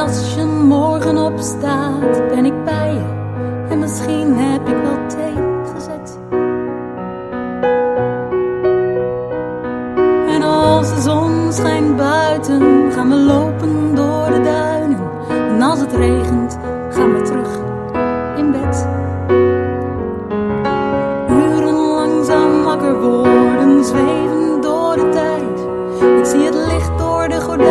Als je morgen opstaat, ben ik bij je. En misschien heb ik wel thee gezet. En als de zon schijnt buiten, gaan we lopen door de duinen. En als het regent, gaan we terug in bed. Uren langzaam wakker worden, zweven door de tijd. Ik zie het licht door de gordijnen.